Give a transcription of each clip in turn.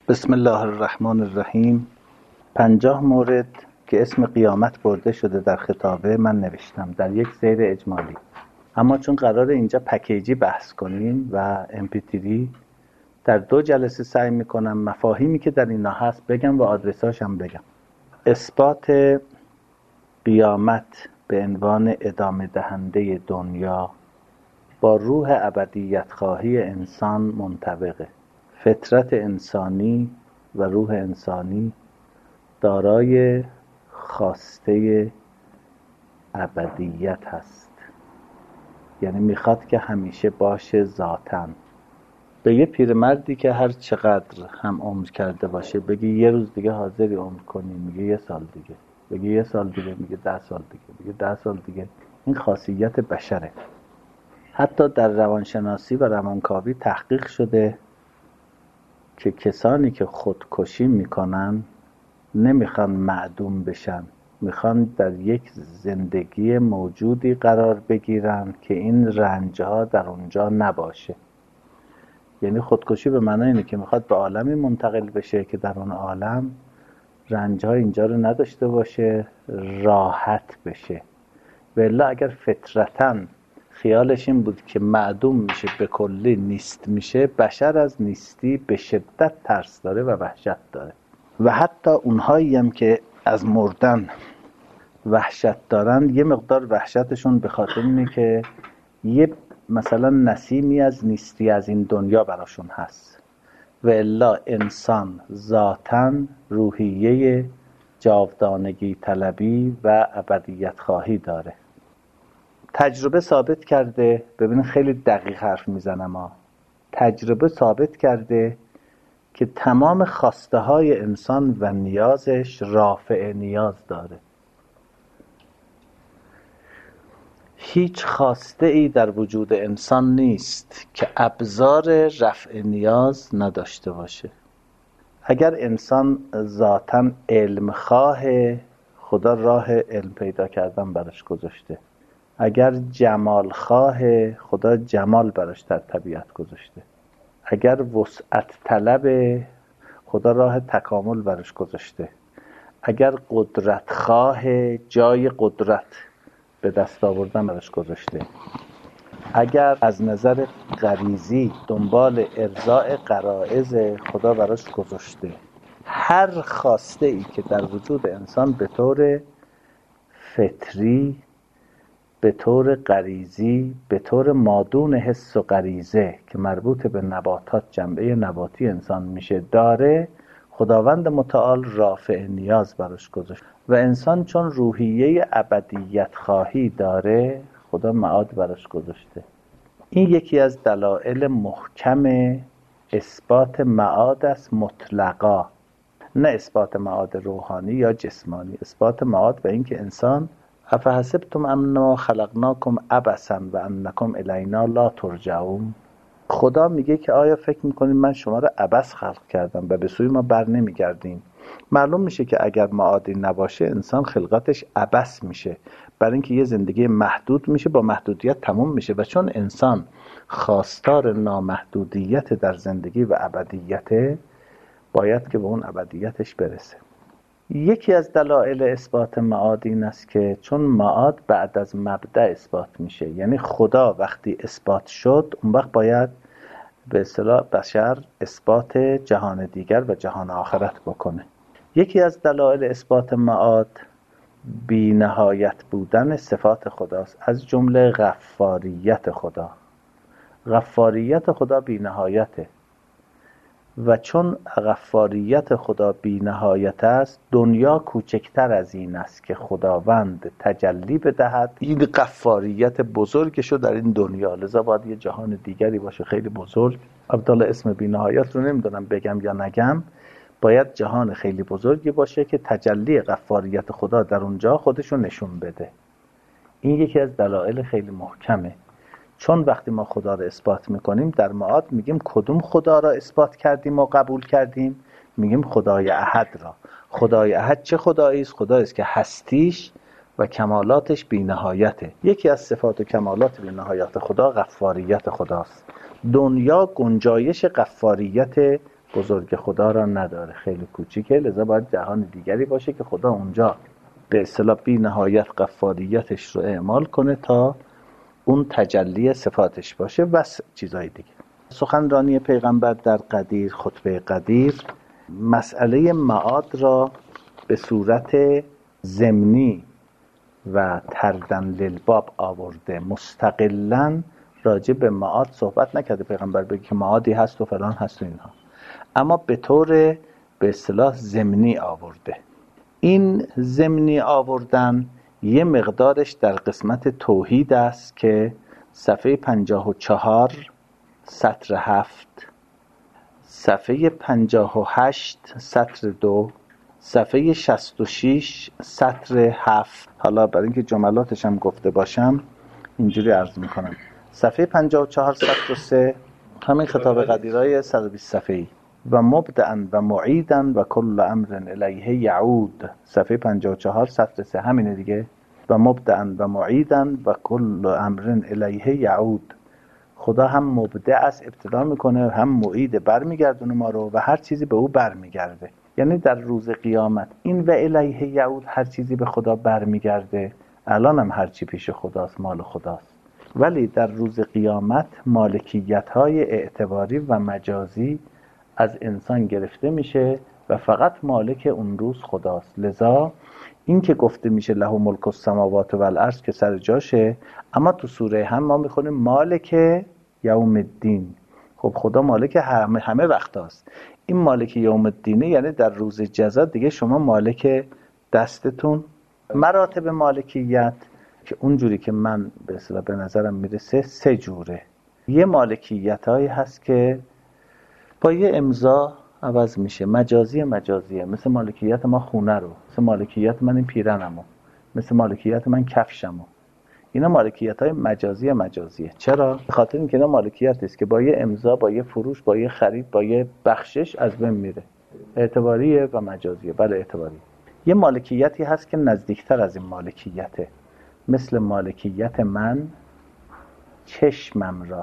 بسم الله الرحمن الرحیم. 50 مورد که اسم قیامت برده شده در خطابه من نوشتم در یک سیر اجمالی، اما چون قراره اینجا پکیجی بحث کنیم و MP3 در 2 جلسه سعی میکنم مفاهیمی که در اینا هست بگم و آدرساش هم بگم. اثبات قیامت به عنوان ادامه دهنده دنیا با روح ابدیت خواهی انسان منطبقه. فطرت انسانی و روح انسانی دارای خواسته ابدیت هست، یعنی میخواد که همیشه باشه ذاتاً. به یه پیرمردی که هر چقدر هم عمر کرده باشه بگی یه روز دیگه حاضری عمر کنی، میگه 1 سال دیگه. بگی 1 سال دیگه، میگه 10 سال دیگه. میگه 10 سال دیگه. این خاصیت بشره. حتی در روانشناسی و روانکاوی تحقیق شده که کسانی که خودکشی میکنن نمیخوان معدوم بشن، میخوان در یک زندگی موجودی قرار بگیرن که این رنجها در اونجا نباشه. یعنی خودکشی به معنی اینه که میخواد به عالمی منتقل بشه که در اون عالم رنجها اینجا رو نداشته باشه، راحت بشه. و الا اگر فطرتاً خیالش این بود که معدوم میشه، به کلی نیست میشه، بشر از نیستی به شدت ترس داره و وحشت داره. و حتی اونهایی هم که از مردن وحشت دارن، یه مقدار وحشتشون به خاطر اینه که یه مثلا نسیمی از نیستی از این دنیا براشون هست. و الا انسان ذاتاً روحیه جاودانگی طلبی و ابدیت خواهی داره. تجربه ثابت کرده، ببینید خیلی دقیق حرف میزنم تجربه ثابت کرده که تمام خواسته های انسان و نیازش رافع نیاز داره. هیچ خواسته ای در وجود انسان نیست که ابزار رفع نیاز نداشته باشه. اگر انسان ذاتاً علم خواه، خدا راه علم پیدا کردن براش گذاشته. اگر جمال خواه، خدا جمال براش در طبیعت گذاشته. اگر وسعت طلب، خدا راه تکامل براش گذاشته. اگر قدرت خواه، جای قدرت به دست آوردن براش گذاشته. اگر از نظر غریزی دنبال ارضاء غرایز، خدا براش گذاشته. هر خواسته ای که در وجود انسان به طور فطری، به طور غریزی، به طور مادون حس و غریزه که مربوط به نباتات، جنبه نباتی انسان میشه داره، خداوند متعال رافع نیاز براش گذاشت. و انسان چون روحیه ابدیت خواهی داره، خدا معاد براش گذاشته. این یکی از دلایل محکم اثبات معاد است، مطلقا، نه اثبات معاد روحانی یا جسمانی. اثبات معاد و اینکه انسان افحسبتم انما خلقناکم عبثا و انکم الینا لا ترجعون. خدا میگه که آیا فکر میکنید من شما را عبث خلق کردم و به سوی ما بر نمیگردین؟ معلوم میشه که اگر معادی نباشه انسان خلقتش عبث میشه، برای اینکه یه زندگی محدود میشه، با محدودیت تموم میشه. و چون انسان خواستار نامحدودیت در زندگی و ابدیت، باید که به اون ابدیتش برسه. یکی از دلایل اثبات معاد این است که چون معاد بعد از مبدأ اثبات میشه، یعنی خدا وقتی اثبات شد اون وقت باید به اصطلاح بشر اثبات جهان دیگر و جهان آخرت بکنه. یکی از دلایل اثبات معاد بی نهایت بودن صفات خداست، از جمله غفاریت خدا. غفاریت خدا بی نهایته و چون غفاریت خدا بی نهایت است، دنیا کوچکتر از این است که خداوند تجلی بدهد این غفاریت بزرگشو در این دنیا. لذا باید یه جهان دیگری باشه خیلی بزرگ. البته اسم بی نهایت رو نمیدونم بگم یا نگم. باید جهان خیلی بزرگی باشه که تجلی غفاریت خدا در اونجا خودشو نشون بده. این یکی از دلایل خیلی محکمه. چون وقتی ما خدا را اثبات میکنیم در معاد میگیم کدوم خدا را اثبات کردیم و قبول کردیم؟ میگیم خدای احد را. خدای احد چه خدایی است؟ خدایی است که هستیش و کمالاتش بی نهایته. یکی از صفات و کمالات بی نهایت خدا غفاریت خداست. دنیا گنجایش غفاریت بزرگ خدا را نداره، خیلی کوچیکه، لذا باید جهان دیگری باشه که خدا اونجا به اصطلاح بی نهایت غفاریتش رو اعمال کنه تا اون تجلی صفاتش باشه و چیزای دیگه. سخنرانی پیغمبر در قدیر، خطبه قدیر، مسئله معاد را به صورت ضمنی و تردن للباب آورده، مستقلاً راجع به معاد صحبت نکرده پیغمبر بگه که معادی هست و فلان هست و اینها، اما به طور به اصطلاح ضمنی آورده. این ضمنی آوردن یه مقدارش در قسمت توحید است که صفحه 54 سطر 7، صفحه 58 سطر 2، صفحه 66 سطر 7. حالا برای اینکه جملاتش هم گفته باشم اینجوری عرض میکنم. صفحه 54 سطر 3 همین خطاب قدیرای 120 صفحه‌ای. و مبدعا و معیدا و کل امر الیه یعود، صفحه 54 سطر 3 همینه دیگه. و مبدعا و معیدا و کل امر الیه یعود، خدا هم مبدع است، ابتدا میکنه، هم معید، برمیگردونه ما رو و هر چیزی به او برمیگرده. یعنی در روز قیامت این و الیه یعود، هر چیزی به خدا برمیگرده. الان هم هر چی پیش خداست مال خداست، ولی در روز قیامت مالکیت‌های اعتباری و مجازی از انسان گرفته میشه و فقط مالک اون روز خداست. لذا این که گفته میشه له ملک السماوات و الارض که سر جاشه، اما تو سوره هم ما میخونیم مالک یوم الدین. خب خدا مالک همه وقت هست. این مالک یوم الدینه یعنی در روز جزا دیگه شما مالک دستتون. مراتب مالکیت که اونجوری که من به اصطلاح به نظرم میرسه 3 جوره. یه مالکیت هایی هست که با یه امضا عوض میشه، مجازیه، مثل مالکیت ما خونه رو، مثل مالکیت من این پیرنمو، مثل مالکیت من کفشمو. اینا مالکیت های مجازیه. چرا؟ به خاطر اینکه اینا مالکیت است که با یه امضا، با یه فروش، با یه خرید، با یه بخشش از بین میره. اعتباریه و مجازیه. بله اعتباریه. یه مالکیتی هست که نزدیکتر از این مالکیته، مثل مالکیت من چشمم را،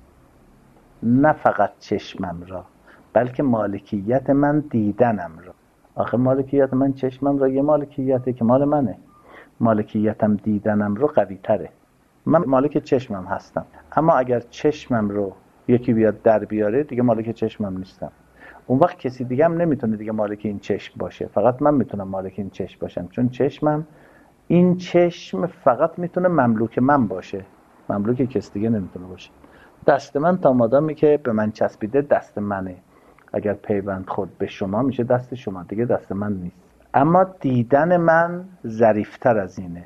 نه فقط چشمم را، بلکه مالکیت من دیدنم را. آخه مالکیت من چشمم را یه مالکیته که مال منه، مالکیتم دیدنم رو قوی تره. من مالک چشمم هستم، اما اگر چشمم رو یکی بیاد در بیاره دیگه مالک چشمم نیستم. اون وقت کسی دیگه هم نمیتونه دیگه مالک این چشم باشه، فقط من میتونم مالک این چشم باشم، چون چشمم، این چشم فقط میتونه مملوک من باشه، مملوک کسی دیگه نمیتونه باشه. دست من تا مادامی که به من چسبیده دست منه، اگر پیوند خود به شما میشه دست شما، دیگه دست من نیست. اما دیدن من ظریف‌تر از اینه.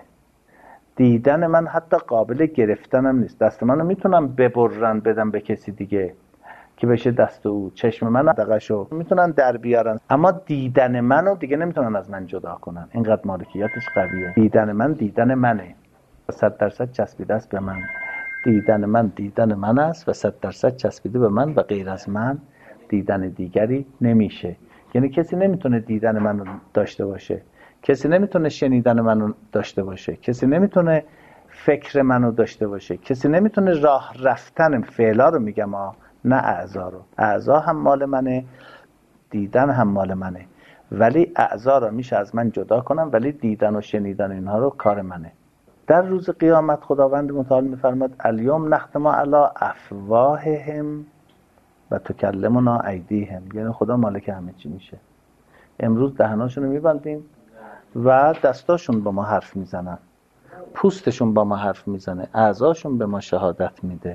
دیدن من حتی قابل گرفتنم نیست. دست منو میتونم ببرن بدم به کسی دیگه که بشه دست او، چشم من دقشو میتونن در بیارن، اما دیدن منو دیگه نمیتونن از من جدا کنن. اینقدر مالکیتش قویه. دیدن من دیدن منه، 100% چسبیده است به من. دیدن من دیدن من است و 100% چسبیده به من و غیر از من دیدن دیگری نمیشه. یعنی کسی نمیتونه دیدن منو داشته باشه، کسی نمیتونه شنیدن منو داشته باشه، کسی نمیتونه فکر منو داشته باشه، کسی نمیتونه راه رفتن فعلا رو میگم نه اعضا رو. اعضا هم مال منه، دیدن هم مال منه، ولی اعضا رو میشه از من جدا کنم، ولی دیدن و شنیدن اینها رو کار منه. در روز قیامت خداوند متعال میفرماد الیوم نختم علی افواههم و تکلمنا ایدیهم. یعنی خدا مالک همه چی میشه. امروز دهناشون رو میبندیم و دستاشون با ما حرف میزنن، پوستشون با ما حرف میزنه، اعضاشون به ما شهادت میده.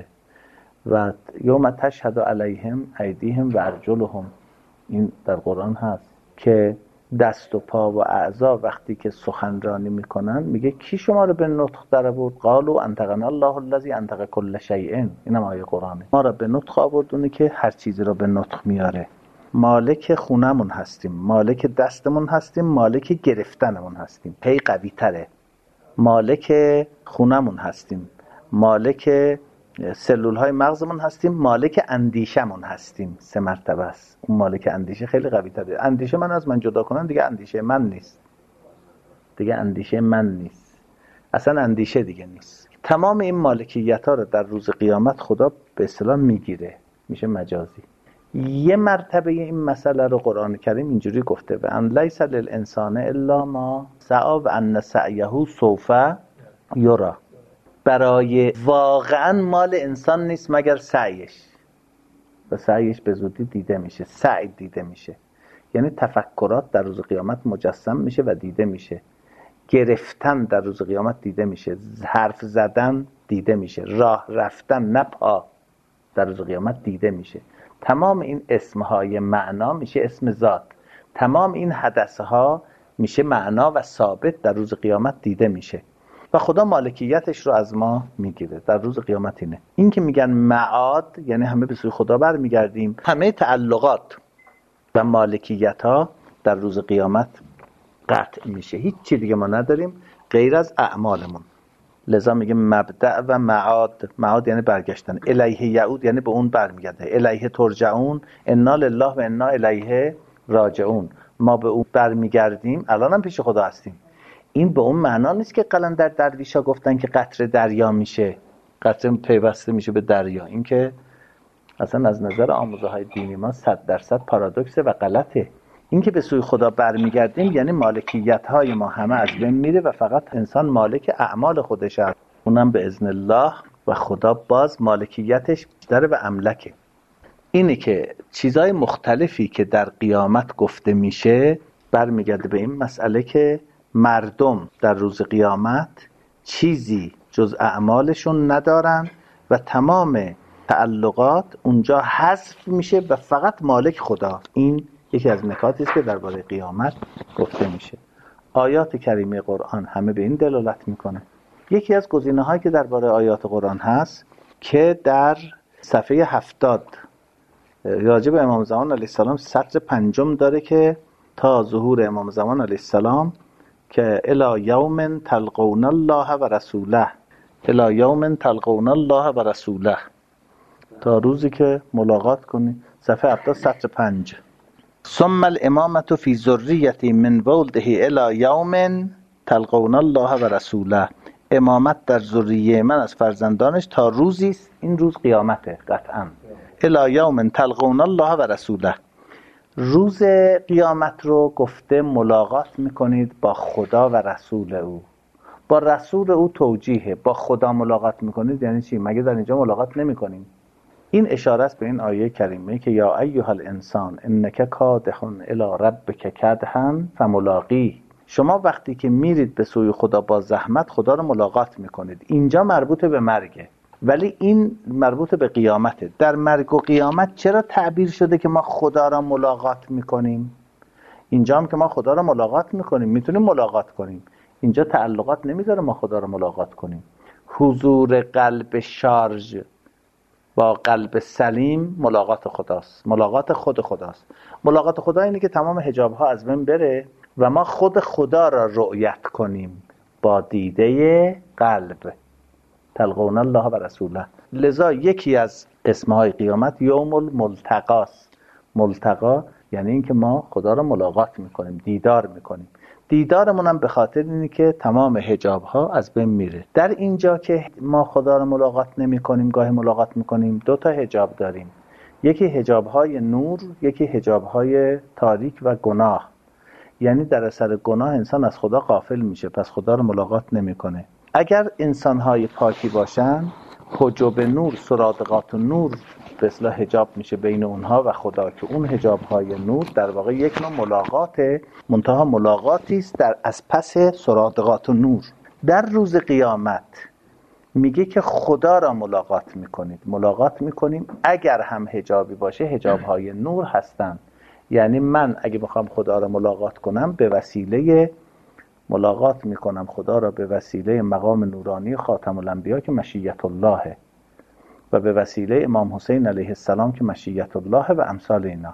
و یوم تشهد علیهم ایدیهم و ارجلهم، این در قرآن هست که دست و پا و اعضا وقتی که سخنرانی میکنن میگه کی شما رو به نطق در آورد؟ قالوا انطقنا الله الذی انطق کل شیء. اینم آیه قرآنه. ما رو به نطق آوردونه که هر چیزی رو به نطق میاره. مالک خونمون هستیم، مالک دستمون هستیم، مالک گرفتنمون هستیم، هی قوی تره. مالک خونمون هستیم، مالک سلول های مغزمون هستیم، مالک اندیشمون هستیم. 3 مرتبه است. اون مالک اندیشه خیلی قوی تره. اندیشه من از من جدا کنن دیگه اندیشه من نیست، دیگه اندیشه من نیست، اصلا اندیشه دیگه نیست. تمام این مالکیت ها رو در روز قیامت خدا به اصطلاح میگیره، میشه مجازی. یه مرتبه این مسئله رو قرآن کریم اینجوری گفته و ان لیس للانسان الا ما سعی و ان سعیه سوف یری. برای واقعا مال انسان نیست مگر سعیش، و سعیش به زودی دیده میشه. سعی دیده میشه یعنی تفکرات در روز قیامت مجسم میشه و دیده میشه. گرفتن در روز قیامت دیده میشه. حرف زدن دیده میشه. راه رفتن نه پا در روز قیامت دیده میشه. تمام این اسمهای معنا میشه اسم ذات. تمام این حدثها میشه معنا و ثابت در روز قیامت دیده میشه و خدا مالکیتش رو از ما میگیره در روز قیامت. این که میگن معاد یعنی همه به سوی خدا برمیگردیم. همه تعلقات و مالکیت ها در روز قیامت قطع میشه. هیچ چی دیگه ما نداریم غیر از اعمالمون. لذا میگه مبدأ و معاد. معاد یعنی برگشتن. الیه یعود یعنی به اون برمیگرده. الیه ترجعون. انا لله و انا الیه راجعون. ما به اون برمیگردیم. الان هم پیش خدا هستیم. این به اون معنا نیست که قلندر درویشا گفتن که قطره دریا میشه، قطره پیوسته میشه به دریا. این که اصلا از نظر آموزه های دینی ما 100% پارادوکسه و غلطه. این که به سوی خدا برمیگردیم یعنی مالکیت های ما همه از بین میره و فقط انسان مالک اعمال خودش هست، اونم به اذن الله. و خدا باز مالکیتش بیشتره و املکه. اینه که چیزای مختلفی که در قیامت گفته میشه برمیگرده به این مسئله که مردم در روز قیامت چیزی جز اعمالشون ندارن و تمام تعلقات اونجا حذف میشه و فقط مالک خدا. این یکی از نکاتی است که درباره قیامت گفته میشه. آیات کریمه قرآن همه به این دلالت میکنه. یکی از گزینه‌هایی که درباره آیات قرآن هست که در صفحه 70 راجع به امام زمان علیه السلام سطر 5 داره که تا ظهور امام زمان علیه السلام که الی یوم تلقون الله و رسوله، الی یوم تلقون الله و رسوله، تا روزی که ملاقات کنی. صفحه 70 سطر 5. ثم الامامة فی ذریتی من ولده الی یوم تلقون الله و رسوله. امامت در ذریه من از فرزندانش تا روزی است، این روز قیامته قطعا. الی یوم تلقون الله و رسوله. روز قیامت رو گفته ملاقات میکنید با خدا و رسول او. با رسول او توجیه. با خدا ملاقات میکنید یعنی چی؟ مگه در اینجا ملاقات نمیکنیم؟ این اشاره است به این آیه کریمه که یا ایها الانسان انک کادح الی ربک کدحا فملاقیه. شما وقتی که میرید به سوی خدا با زحمت خدا رو ملاقات میکنید. اینجا مربوط به مرگه ولی این مربوط به قیامته. در مرگ و قیامت چرا تعبیر شده که ما خدا را ملاقات میکنیم؟ اینجا هم که ما خدا را ملاقات میکنیم، میتونیم ملاقات کنیم. اینجا تعلقات نمیذاره ما خدا را ملاقات کنیم. حضور قلب شارژ با قلب سلیم ملاقات خداست. ملاقات خود خداست. ملاقات خدا اینه که تمام حجاب ها از بین بره و ما خود خدا را رؤیت کنیم با دیده قلب. تلقون الله و رسوله. لذا یکی از اسمهای قیامت یوم الملتقاست. ملتقا یعنی این که ما خدا را ملاقات میکنیم، دیدار میکنیم. دیدارمون هم به خاطر اینه که تمام حجاب ها از بین میره. در اینجا که ما خدا را ملاقات نمی کنیم، گاهی ملاقات میکنیم، 2 تا حجاب داریم. یکی حجاب های نور، یکی حجاب های تاریک و گناه. یعنی در اثر گناه انسان از خدا غافل میشه، پس خدا را ملاقات نمیکنه. اگر انسان های پاکی باشن، حجاب نور، سرادقات نور به اصطلاح حجاب میشه بین اونها و خدا، که اون حجاب های نور در واقع یک نوع ملاقاته، منتها ملاقاتی است در از پس سرادقات نور. در روز قیامت میگه که خدا را ملاقات میکنید. ملاقات میکنیم اگر هم حجابی باشه، حجاب های نور هستن. یعنی من اگه بخوام خدا را ملاقات کنم به وسیله ملاقات میکنم خدا را به وسیله مقام نورانی خاتم الانبیا که مشیت الله و به وسیله امام حسین علیه السلام که مشیت الله و امثال اینا.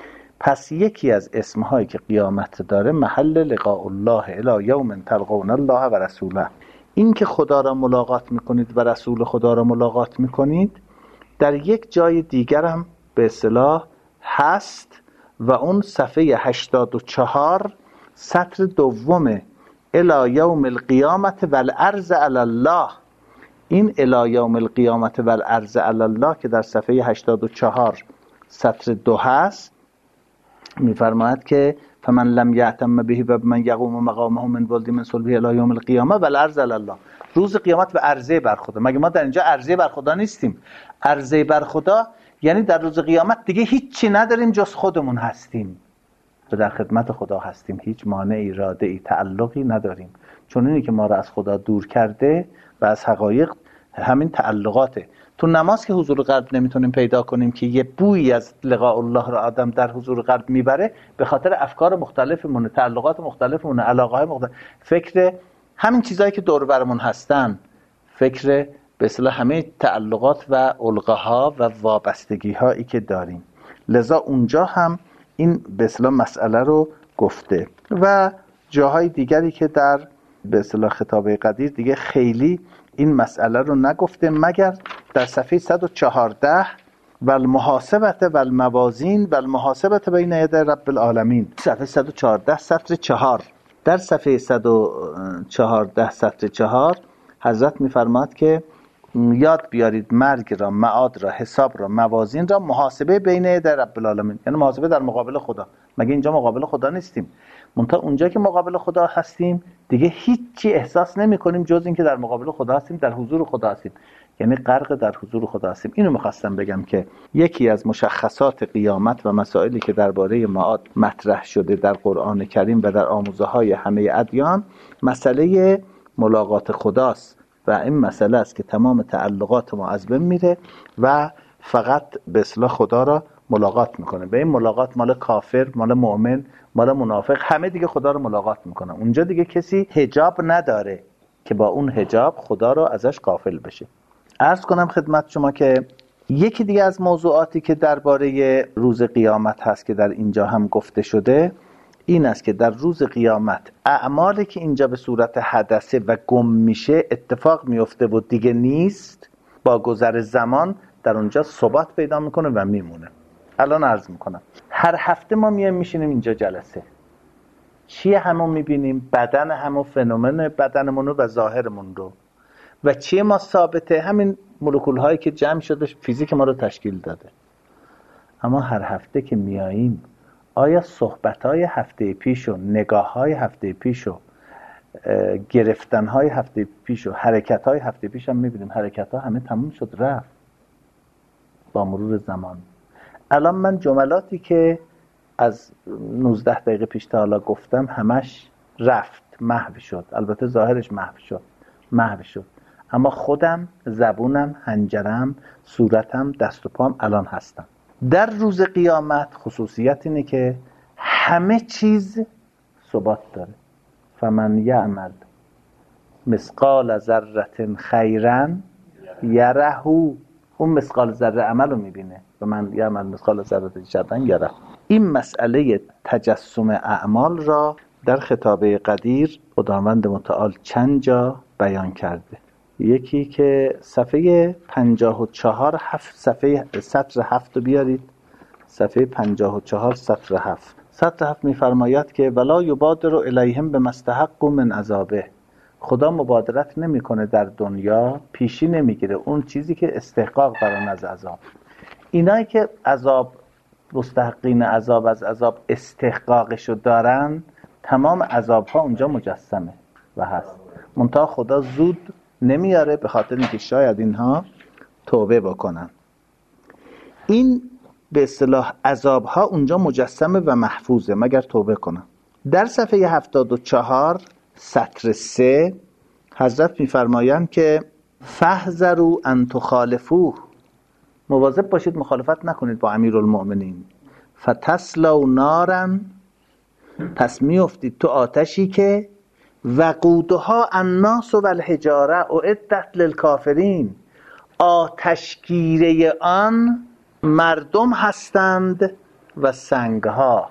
پس یکی از اسمهایی که قیامت داره محل لقاء الله الی یوم تلقون الله و رسوله. این که خدا را ملاقات میکنید و رسول خدا را ملاقات میکنید در یک جای دیگر هم به اصطلاح هست و اون صفحه 84 سطر 2 الی یوم القیامت والعرض علی الله. این الی یوم القیامت والعرض علی الله که در صفحه 84 سطر 2 هست، میفرماید که فمن لم یعتم به و من یقوم مقامه من ولد من صلبه الی یوم القیامه والعرض الله. روز قیامت و عرضه بر خدا. مگه ما در اینجا عرضه بر خدا نیستیم؟ عرضه بر خدا یعنی در روز قیامت دیگه هیچی نداریم جز خودمون هستیم و در خدمت خدا هستیم، هیچ مانعی، اراده‌ای، تعلقی نداریم، چون اینی که ما را از خدا دور کرده و از حقایق همین تعلقاته. تو نماز که حضور قلب نمیتونیم پیدا کنیم که یه بویی از لقاء الله را آدم در حضور قلب میبره، به خاطر افکار مختلفمون، تعلقات مختلفمون، علاقه های مختلف، فکر همین چیزایی که دور برمون هستن، فکر به اصطلاح همه تعلقات و علقه ها و وابستگی هایی که داریم. لذا اونجا هم این به اصطلاح مسئله رو گفته و جاهای دیگری که در به اصطلاح خطاب قدیر دیگه خیلی این مسئله رو نگفته، مگر در صفحه 114 و المحاسبت و الموازین و المحاسبت بین یدی رب العالمین، صفحه 114 سطر 4. در صفحه 114 سطر 4 حضرت میفرماد که یاد بیارید مرگ را، معاد را، حساب را، موازین را، محاسبه بین یدی رب العالمین، یعنی محاسبه در مقابل خدا. مگه اینجا مقابل خدا نیستیم؟ منتها اونجا که مقابل خدا هستیم دیگه هیچی احساس نمی کنیم جز این که در مقابل خدا هستیم، در حضور خدا هستیم، یعنی غرق در حضور خدا هستیم. اینو میخواستم بگم که یکی از مشخصات قیامت و مسائلی که درباره معاد مطرح شده در قرآن کریم و در آموزه‌های همه ادیان، مسئله ملاقات خداست و این مسئله است که تمام تعلقات ما از بین میره و فقط به اصطلاح خدا را ملاقات میکنه. به این ملاقات مال کافر، مال مؤمن، مال منافق، همه دیگه خدا رو ملاقات میکنن. اونجا دیگه کسی حجاب نداره که با اون حجاب خدا رو ازش غافل بشه. عرض کنم خدمت شما که یکی دیگه از موضوعاتی که درباره روز قیامت هست که در اینجا هم گفته شده این است که در روز قیامت اعمالی که اینجا به صورت حدثه و گم میشه اتفاق میفته و دیگه نیست، با گذر زمان در اونجا ثبات پیدا میکنه و میمونه. الان عرض میکنم هر هفته ما میشینیم اینجا جلسه، چیه همون میبینیم؟ بدن همون، فنومن بدنمون و ظاهرمون رو. و چیه ما ثابته؟ همین مولکول هایی که جمع شده فیزیک ما رو تشکیل داده. اما هر هفته که میاییم آیا صحبت های هفته پیش و نگاه های هفته پیش و گرفتن های هفته پیش و حرکت های هفته پیش هم میبینیم؟ حرکت ها همه تموم شد، رفت با مرور زمان. الان من جملاتی که از 19 دقیقه پیش تا حالا گفتم همش رفت، محو شد. البته ظاهرش محو شد، اما خودم، زبونم، حنجرم، صورتم، دست و پام الان هستم. در روز قیامت خصوصیت اینه که همه چیز ثبات داره. فمن یعمل مثقال ذره خیرا یره، اون مثقال ذره عمل رو میبینه و من یعمل مثقال ذره شرا یره. این مسئله تجسم اعمال را در خطاب قدیر خداوند متعال چند جا بیان کرده. یکی که صفحه 54 صفحه سطر 7 رو بیارید، صفحه 54 سطر 7. سطر 7 میفرماید که ولا یبادر الیهم بمستحق من عذابه. خدا مبادرت نمیکنه در دنیا، پیشی نمیگیره اون چیزی که استحقاق دارن از عذاب. اینایی که عذاب، مستحقین عذاب، از عذاب استحقاقشو دارن، تمام عذابها اونجا مجسمه و هست. منتها خدا زود نمیاره به خاطر اینکه شاید اینها توبه بکنن. این به اصطلاح عذابها اونجا مجسمه و محفوظه مگر توبه کنن. در صفحه 74 سطر 3 حضرت میفرمایند که فاحذروا ان تخالفوه، مواظب باشید مخالفت نکنید با امیرالمؤمنین. فتسلوا نارا، پس میافتید تو آتشی که وقودها الناس و الحجاره اعدت للکافرین، آتشگیره آن مردم هستند و سنگها.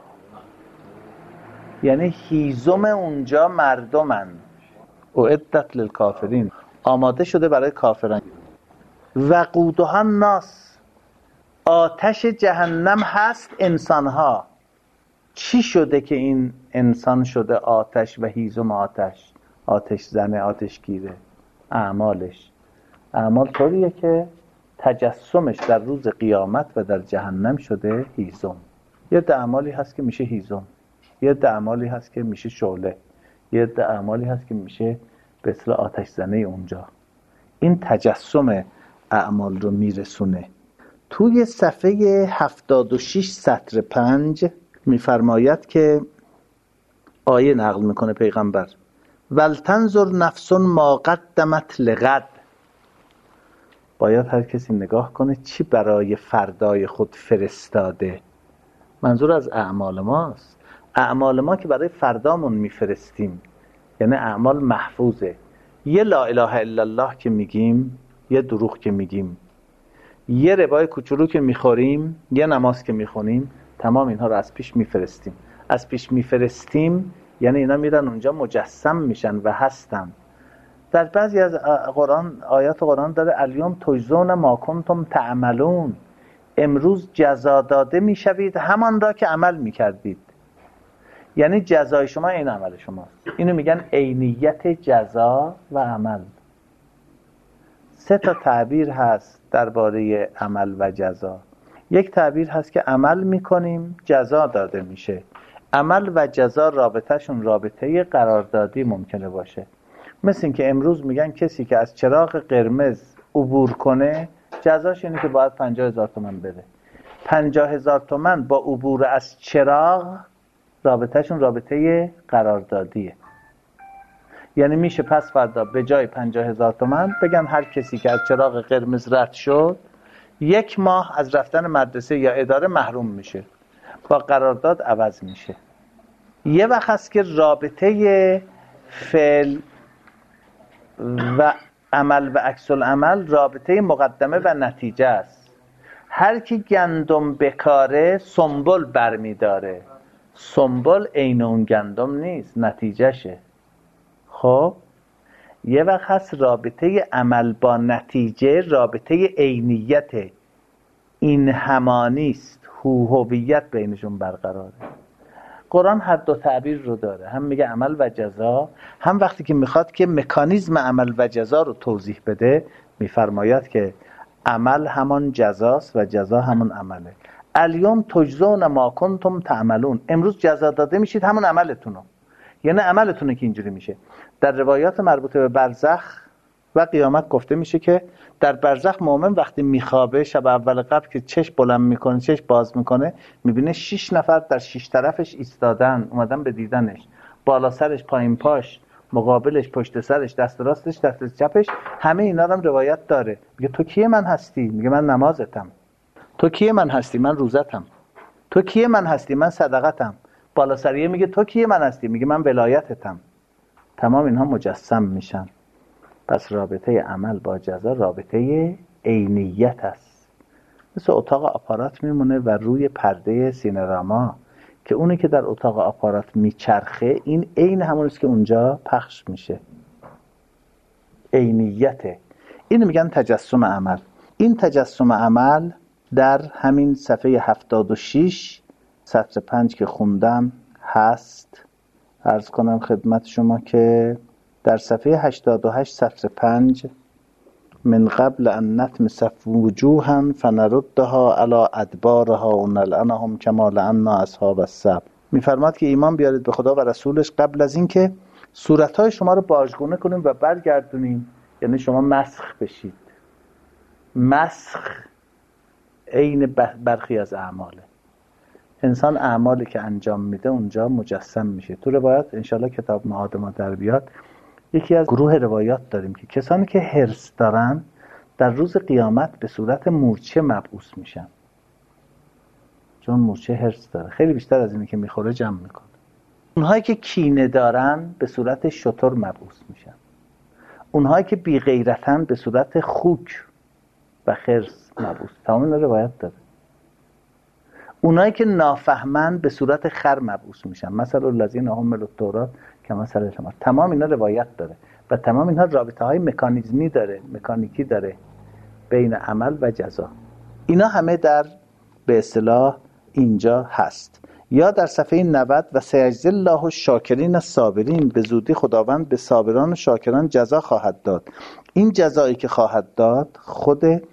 یعنی هیزم اونجا مردمن. اعدت للکافرین، آماده شده برای کافران. وقودها الناس، آتش جهنم هست انسانها. چی شده که این انسان شده آتش و هیزم آتش؟ آتش زنه، آتش گیره. اعمالش، اعمال طوریه که تجسمش در روز قیامت و در جهنم شده هیزم. یه اعمالی هست که میشه هیزم، یه اعمالی هست که میشه شعله، یه اعمالی هست که میشه به اصطلاح آتش زنه اونجا. این تجسم اعمال رو میرسونه. توی صفحه 76 سطر 5 میفرماید که آیه نقل میکنه پیغمبر: ولتنظر نفس ما قدمت لغد. باید هر کسی نگاه کنه چی برای فردای خود فرستاده. منظور از اعمال ماست، اعمال ما که برای فردامون میفرستیم، یعنی اعمال محفوظه. یه لا اله الا الله که میگیم، یه دروغ که میگیم، یه ربای کوچولو که میخوریم، یه نماز که میخونیم، تمام اینها رو از پیش میفرستیم. از پیش میفرستیم یعنی اینا میرن اونجا مجسم میشن و هستن. در بعضی از آیات قرآن داره الیوم تجزون ما کنتم تعملون، امروز جزا داده میشوید همان را که عمل میکردید. یعنی جزای شما این عمل شماست. اینو میگن عینیت جزا و عمل. 3 تعبیر هست درباره عمل و جزا. یک تعبیر هست که عمل میکنیم جزا داده میشه. عمل و جزا رابطهشون رابطه قراردادی ممکنه باشه. مثل این که امروز میگن کسی که از چراغ قرمز عبور کنه جزاش اینه که باید 50,000 تومان بده. 50,000 تومان با عبور از چراغ رابطهشون رابطه قراردادیه. یعنی میشه پس فردا به جای 50,000 تومان بگن هر کسی که از چراغ قرمز رد شد 1 ماه از رفتن مدرسه یا اداره محروم میشه، با قرارداد عوض میشه. یه وقت هست که رابطه فعل و عمل و عکس العمل رابطه مقدمه و نتیجه است. هر کی گندم بکاره سنبل برمیداره. سنبل عین اون گندم نیست، نتیجهشه. خب یه وقت هست رابطه عمل با نتیجه رابطه عینیت، این همانیست، هویت بینشون برقراره. قرآن هر 2 تعبیر رو داره، هم میگه عمل و جزا، هم وقتی که میخواد که مکانیزم عمل و جزا رو توضیح بده میفرماید که عمل همان جزاست و جزا همان عمله. الیوم تجزون ما کنتم تعملون، امروز جزا داده میشید همون عملتونو. یعنی عملتونه که اینجوری میشه. در روایات مربوطه به برزخ و قیامت گفته میشه که در برزخ مؤمن وقتی میخوابه شب اول قبل که چشم بلند میکنه، چشم باز میکنه، میبینه 6 نفر در 6 طرفش ایستادن، اومدن به دیدنش. بالا سرش، پایین پاش، مقابلش، پشت سرش، دست راستش، دست چپش، همه اینا رو روایت داره. میگه تو کیه من هستی؟ میگه من نمازتم. تو کیه من هستی؟ من روزتم. تو کیه من هستی؟ من صدقتم. بالا سریه میگه تو کیه من هستی؟ میگه من ولایتتم. تمام اینها مجسم میشن. پس رابطه عمل با جزا رابطه عینیت است. مثل اتاق آپارات میمونه و روی پرده سینراما که اونی که در اتاق آپارات میچرخه این عین همونیست که اونجا پخش میشه. عینیته. اینو میگن تجسم عمل. این تجسم عمل در همین صفحه 76 سطر 5 که خوندم هست. عرض کنم خدمت شما که در صفحه 88 سطر 5 من قبل ان نطمس وجوها فنردها علی ادبارها ونلعنهم کما لعنا اصحاب السبت. میفرماد که ایمان بیارید به خدا و رسولش قبل از این که صورتهای شما رو باژگونه کنیم و برگردونیم. یعنی شما مسخ بشید. مسخ عین برخی از اعماله. انسان اعمالی که انجام میده اونجا مجسم میشه. تو روایات انشالله کتاب معاد ما در بیاد یکی از گروه روایات داریم که کسانی که حرص دارن در روز قیامت به صورت مورچه مبعوث میشن. چون مورچه حرص داره، خیلی بیشتر از اینی که میخوره جمع میکنه. اونهایی که کینه دارن به صورت شتر مبعوث میشن. اونهایی که بی غیرتن به صورت خوک و خرس مبعوث. تمام روایت داره. اونایی که نافهمن به صورت خر مبعوث میشن. مثلا الذین حملوا التوراة کمثل الحمار. تمام اینا روایت داره و تمام اینها رابطه های مکانیزمی داره، مکانیکی داره بین عمل و جزا. اینا همه در به اصطلاح اینجا هست. یا در صفحه 90 و سیجزی الله الشاکرین الصابرین، به زودی خداوند به صابران و شاکران جزا خواهد داد. این جزایی که خواهد داد خود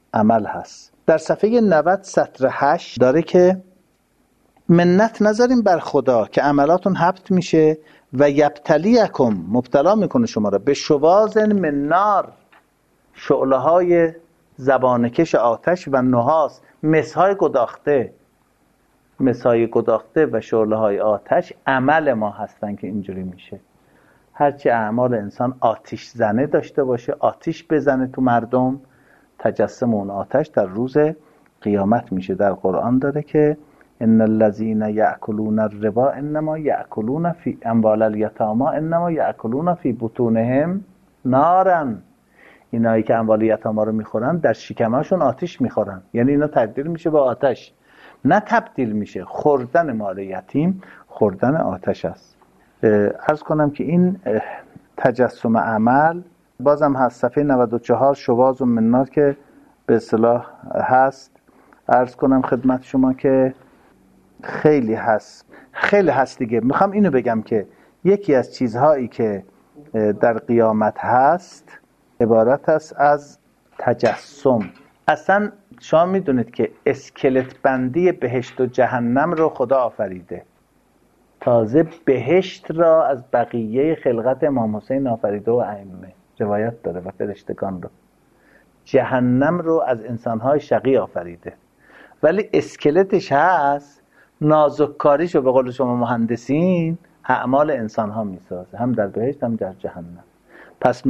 عمل هست. در صفحه 90 سطر 8 داره که منت نذاریم بر خدا که عملاتون حبط میشه و یبتلیکم، مبتلا میکنه شما را، به شواظ من نار، شعله های زبانکش آتش و نحاس، مسهای گداخته. مسهای گداخته و شعله های آتش عمل ما هستن که اینجوری میشه. هرچی اعمال انسان آتش زنه داشته باشه، آتش بزنه تو مردم، تجسم اون آتش در روز قیامت میشه. در قرآن داره که ان الذين ياكلون الربا انما ياكلون في اموال اليتامى انما ياكلون في بطونهم نارا. اینایی که اموال یتاما رو میخورن در شکمشون آتش میخورن، یعنی اینا تبدیل میشه به آتش. نه تبدیل میشه، خوردن مال یتیم خوردن آتش است. عرض کنم که این تجسم عمل بازم هست. صفحه 94 شواظ من نار که به اصطلاح هست. عرض کنم خدمت شما که خیلی هست دیگه. میخوام اینو بگم که یکی از چیزهایی که در قیامت هست عبارت است از تجسم. اصلا شما میدونید که اسکلت بندی بهشت و جهنم رو خدا آفریده. تازه بهشت را از بقیه خلقت امام حسین آفریده و ائمه، روایت داره، و فرشتگان رو. جهنم رو از انسانهای شقی آفریده، ولی اسکلتش هست. نازککاریشو به قول شما مهندسین اعمال انسانها میسازه، هم در بهشت هم در جهنم. پس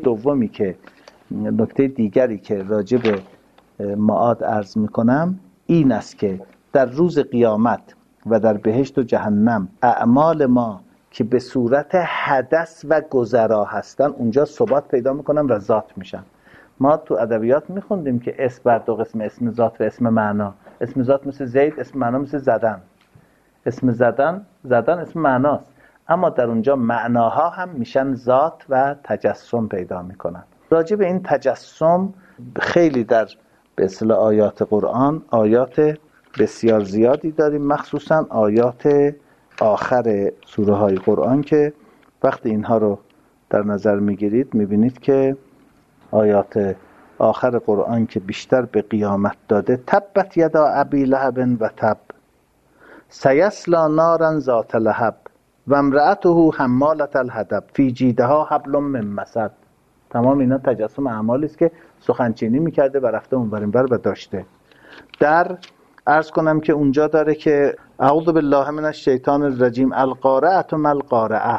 نکته دیگری که راجع به معاد عرض میکنم این است که در روز قیامت و در بهشت و جهنم اعمال ما که به صورت حدث و گذرا هستن اونجا ثبات پیدا میکنن و ذات میشن. ما تو ادبیات میخوندیم که اسم بر دو قسم، اسم ذات و اسم معنا. اسم ذات مثل زید، اسم معنا مثل زدن. اسم زدن اسم معناست، اما در اونجا معناها هم میشن ذات و تجسم پیدا میکنن. راجع به این تجسم خیلی در به اصطلاح آیات قرآن آیات بسیار زیادی داریم، مخصوصا آیات آخر سوره های قرآن که وقتی اینها رو در نظر میگیرید میبینید که آیات آخر قرآن که بیشتر به قیامت داده، تبت یدا ابی لهب و تب سیصلی نارا ذات لهب و امرأته حمالة الحطب فی جیدها حبل من مسد. تمام اینا تجسم اعمالی است که سخنچینی میکرده و رفته اونور اینور و داشته. در عرض کنم که اونجا داره که اعوذ بالله من الشیطان الرجیم القارعة ما القارعة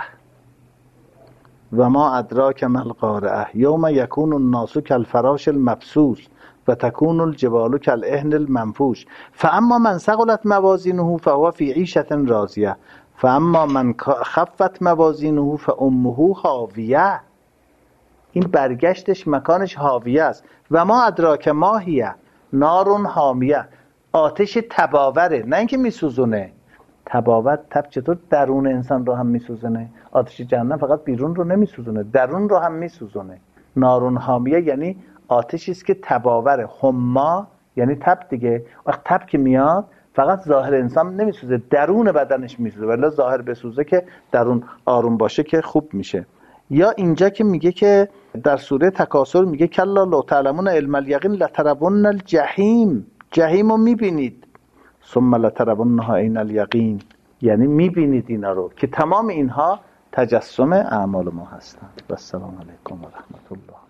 و ما ادراک ما القارعة یوم یکون الناس کالفراش المبثوث و تکون الجبال کالعهن المنفوش فاما من ثقلت موازینه فهو فی عیشة راضیة فاما من خفت موازینه فامه هاویه. این برگشتش مکانش هاویه است. و ما ادراک ما هی نارون حامیه، آتش تباوره، نه اینکه میسوزونه. تباور چطور درون انسان رو هم میسوزونه؟ آتش جهنم فقط بیرون رو نمیسوزونه، درون رو هم میسوزونه. نارون حامیه یعنی آتشی است که تباوره. حما یعنی تب دیگه. وقت تب که میاد فقط ظاهر انسان نمیسوزه، درون بدنش میسوزه، ولی ظاهر بسوزه که درون آروم باشه که خوب میشه. یا اینجا که میگه که در سوره تکاثر میگه کلا لو تعلمون علم الیقین لترون الجحیم، جحیم رو میبینید، ثم لترونها عین الیقین، یعنی میبینید اینا رو، که تمام اینها تجسم اعمال ما هستند. و السلام علیکم و رحمت الله.